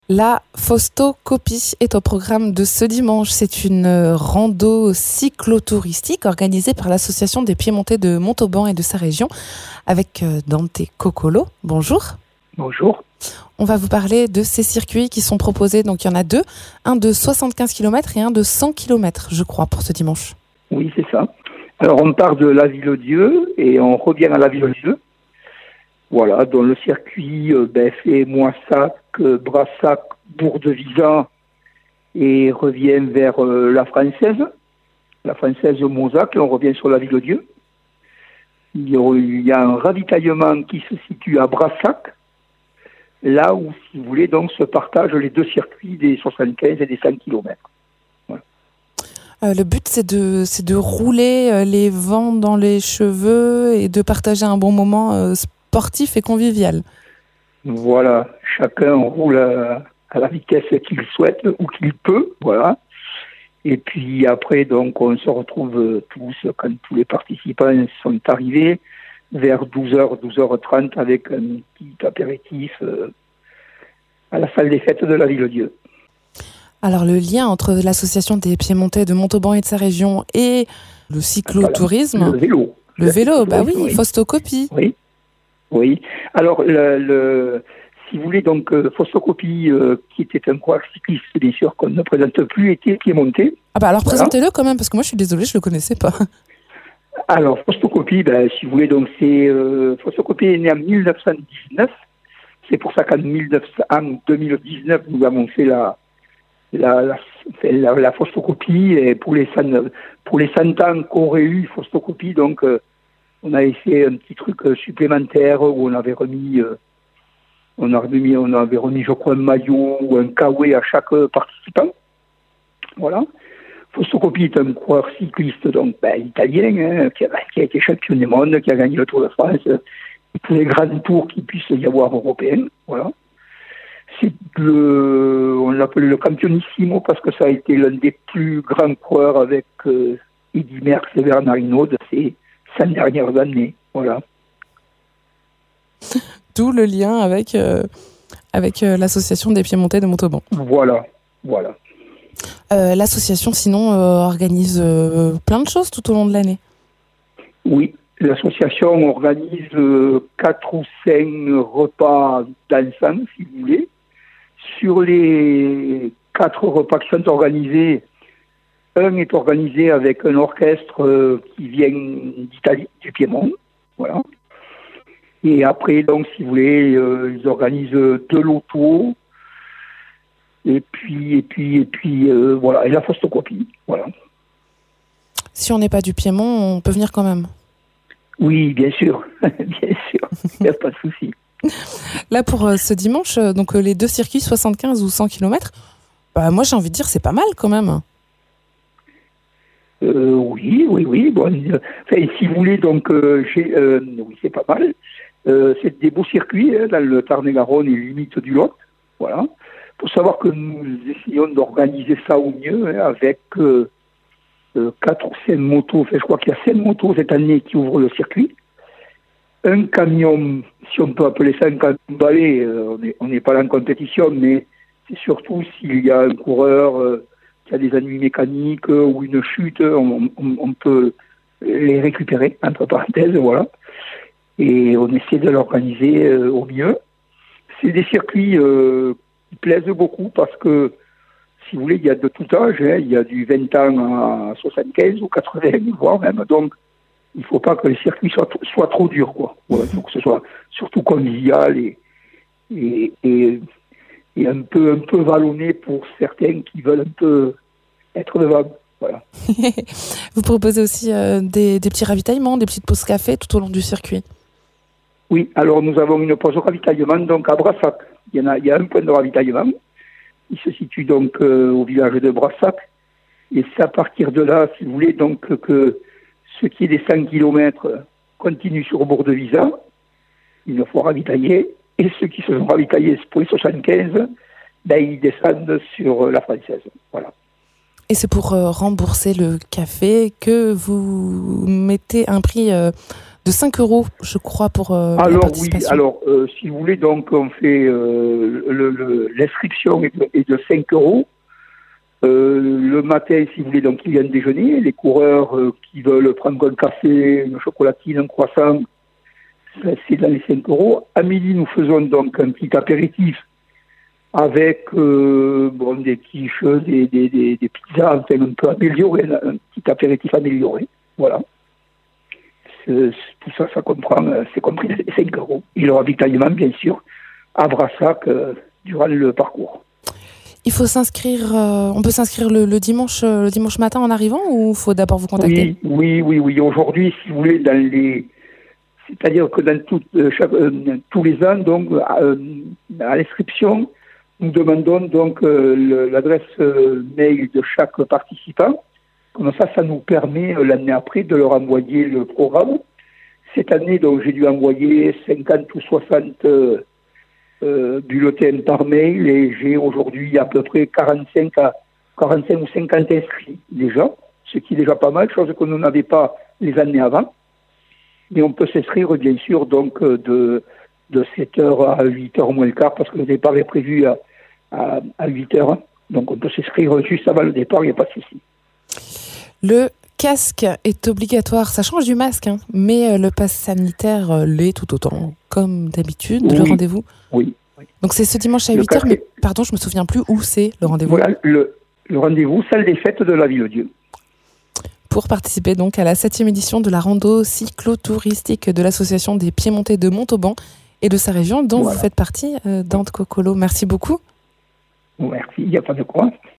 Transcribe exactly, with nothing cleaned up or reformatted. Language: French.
La Faustocopie est au programme de ce dimanche. C'est une rando cyclotouristique organisée par l'association des Piémontais de Montauban et de sa région avec Dante Coccolo. Bonjour. Bonjour. On va vous parler de ces circuits qui sont proposés. Donc il y en a deux, un de soixante-quinze kilomètres et un de cent kilomètres, je crois, pour ce dimanche. Oui, c'est ça. Alors on part de la Ville-Dieu et on revient à la Ville-Dieu. Voilà, dans le circuit euh, ben, fait Moissac, euh, Brassac, Bourg-de-Visan et revient vers euh, la Française, la Française Mozac, et on revient sur la Ville-Dieu. Il y, a, il y a un ravitaillement qui se situe à Brassac, là où, si vous voulez, donc se partagent les deux circuits des soixante-quinze et des cent kilomètres. Voilà. Euh, le but, c'est de, c'est de rouler euh, les vents dans les cheveux et de partager un bon moment euh, sportif et convivial. Voilà, chacun roule à, à la vitesse qu'il souhaite ou qu'il peut, voilà. Et puis après, donc, on se retrouve tous, quand tous les participants sont arrivés, vers douze heures, douze heures trente, avec un petit apéritif euh, à la salle des fêtes de la Ville-Dieu. Alors, le lien entre l'association des Piémontais de Montauban et de sa région et le cyclotourisme... Voilà, le vélo. Le, le vélo, bah oui, oui. Faustocopie. Oui. Oui. Alors, le, le, si vous voulez, donc, euh, Faustocopie, euh, qui était un coureur cycliste, bien sûr, qu'on ne présente plus, était Piémontais. Ah bah alors, voilà. Présentez-le quand même, parce que moi, je suis désolée, je le connaissais pas. Alors, Faustocopie, ben, si vous voulez, donc, c'est, euh, Faustocopie est né en mille neuf cent dix-neuf. C'est pour ça qu'en mille neuf cents, en deux mille dix-neuf, nous avons fait la, la, la, la, la Faustocopie, et pour les cent, pour les cent ans qu'aurait eu Faustocopie, donc, euh, on avait fait un petit truc supplémentaire où on avait remis, euh, on, a remis on avait remis, je crois, un maillot ou un kawaii à chaque participant. Voilà. Faustocopie est un coureur cycliste, donc ben, italien, hein, qui, a, qui a été champion du monde, qui a gagné le Tour de France, et tous les grands tours qu'il puisse y avoir européens. Voilà. C'est le, on l'appelle le campionissimo parce que ça a été l'un des plus grands coureurs avec euh, Eddy Merckx et Bernard Hinault de ces cinq dernières années. Voilà. D'où le lien avec, euh, avec euh, l'association des Piémontais de Montauban. Voilà, voilà. Euh, l'association, sinon, euh, organise euh, plein de choses tout au long de l'année. Oui, l'association organise euh, quatre ou cinq repas d'ensemble, si vous voulez. Sur les quatre repas qui sont organisés, un est organisé avec un orchestre euh, qui vient d'Italie, du Piémont. Voilà. Et après, donc, si vous voulez, euh, ils organisent deux lotos. Et puis, et puis, et puis, euh, voilà. Et la Faustocopie. Voilà. Si on n'est pas du Piémont, on peut venir quand même. Oui, bien sûr. bien sûr. Il n'y a pas de souci. Là, pour euh, ce dimanche, euh, donc euh, les deux circuits, soixante-quinze ou cent kilomètres, bah, moi, j'ai envie de dire, c'est pas mal quand même. Euh, oui, oui, oui. Bon, euh, enfin, si vous voulez, donc, euh, j'ai, euh, oui, c'est pas mal. Euh, c'est des beaux circuits hein, dans le Tarn-et-Garonne et limite du Lot. Voilà. Il faut savoir que nous essayons d'organiser ça au mieux hein, avec euh, euh, quatre ou cinq motos. Enfin, je crois qu'il y a cinq motos cette année qui ouvrent le circuit. Un camion, si on peut appeler ça un camion balai, euh, on n'est pas là en compétition, mais c'est surtout s'il y a un coureur euh, qui a des ennuis mécaniques euh, ou une chute, on, on, on peut les récupérer, entre parenthèses, voilà. Et on essaie de l'organiser euh, au mieux. C'est des circuits euh, qui plaisent beaucoup parce que, si vous voulez, il y a de tout âge, hein, il y a du vingt ans à soixante-quinze ou quatre-vingts, voire même, donc il ne faut pas que les circuits soient, soient trop durs, quoi. Voilà, il faut que ce soit surtout convivial et, et, et, et un peu, un peu vallonné pour certains qui veulent un peu être devant. Voilà. Vous proposez aussi euh, des, des petits ravitaillements, des petites pauses café tout au long du circuit. Oui, alors nous avons une pause au ravitaillement donc à Brassac. Il y, en a, il y a un point de ravitaillement. Il se situe donc euh, au village de Brassac. Et c'est à partir de là, si vous voulez, donc que ce qui est des cent kilomètres continue sur Bourg-de-Visan. Il faut ravitailler. Et ceux qui se sont ravitaillés pour les soixante-quinze, ben, ils descendent sur la Française. Voilà. Et c'est pour euh, rembourser le café que vous mettez un prix euh, de cinq euros, je crois, pour euh, alors, la participation. Oui, alors, euh, si vous voulez, donc, on fait euh, le, le, l'inscription est de, est de cinq euros. Euh, le matin, si vous voulez, donc, il y a un déjeuner. Les coureurs euh, qui veulent prendre un café, une chocolatine, un croissant, c'est dans les cinq euros. À midi, nous faisons donc un petit apéritif avec euh, bon, des quiches, des, des, des, des pizzas, enfin, un peu amélioré, un petit apéritif amélioré. Voilà. C'est, tout ça, ça comprend, c'est compris les cinq euros. Et le ravitaillement, bien sûr, à Brassac euh, durant le parcours. Il faut s'inscrire, euh, on peut s'inscrire le, le, dimanche, euh, le dimanche matin en arrivant ou il faut d'abord vous contacter? Oui, oui, oui, oui. Aujourd'hui, si vous voulez, dans les... c'est-à-dire que dans tout, euh, chaque, euh, tous les ans, donc, euh, à l'inscription, nous demandons donc euh, le, l'adresse euh, mail de chaque participant. Comme ça, ça nous permet euh, l'année après de leur envoyer le programme. Cette année, donc, j'ai dû envoyer cinquante ou soixante euh, euh, bulletins par mail et j'ai aujourd'hui à peu près quarante-cinq, à, quarante-cinq ou cinquante inscrits déjà, ce qui est déjà pas mal, chose que nous n'avions pas les années avant. Mais on peut s'inscrire, bien sûr, donc de, de sept heures à huit heures moins le quart, parce que le départ est prévu à, à, à huit heures. Donc on peut s'inscrire juste avant le départ, il n'y a pas de souci. Le casque est obligatoire, ça change du masque, hein, mais le pass sanitaire euh, l'est tout autant, comme d'habitude, oui. Le rendez-vous. Oui, oui. Donc c'est ce dimanche à le huit heures, mais pardon, je ne me souviens plus où c'est le rendez-vous. Voilà, le, le rendez-vous, salle des fêtes de la Ville-Dieu. Pour participer donc à la septième édition de la rando cyclotouristique de l'association des Piémontais de Montauban et de sa région, dont voilà. Vous faites partie, euh, Dante Cocolo. Merci beaucoup. Merci, il n'y a pas de quoi.